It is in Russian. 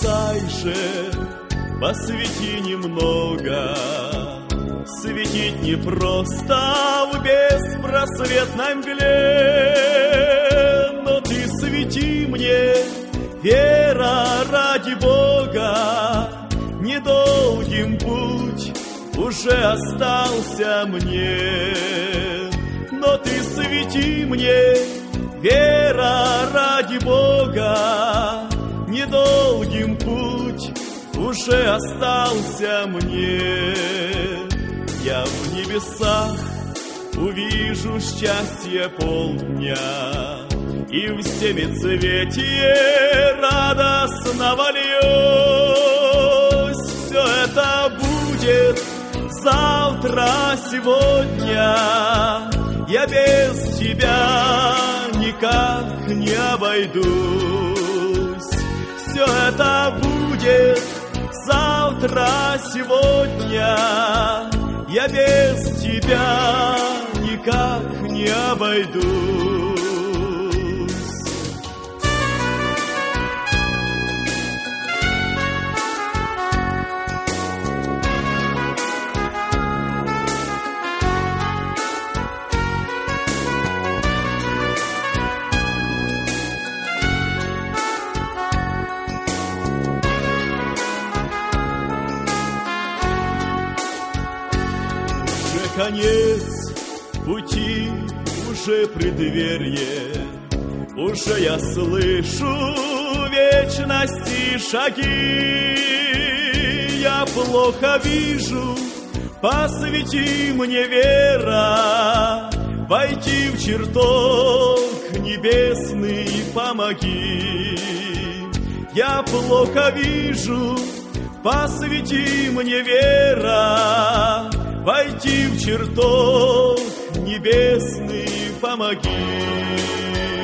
бросай же, посвети немного. Светить непросто в беспросветной мгле, но ты свети мне, вера, ради Бога. Недолгим путь уже остался мне, но ты свети мне, вера, ради Бога. Недолгим путь уже остался мне. Я в небесах увижу счастье полдня, и в семицветие радостно вольюсь. Все это будет завтра, сегодня. Я без тебя никак не обойдусь. Все это будет завтра, сегодня. Я без тебя никак не обойдусь. Конец пути, уже преддверие, уже я слышу вечности шаги. Я плохо вижу, посвети мне, вера, войти в чертог небесный помоги. Я плохо вижу, посвети мне, вера, войти в чертог небесный помоги.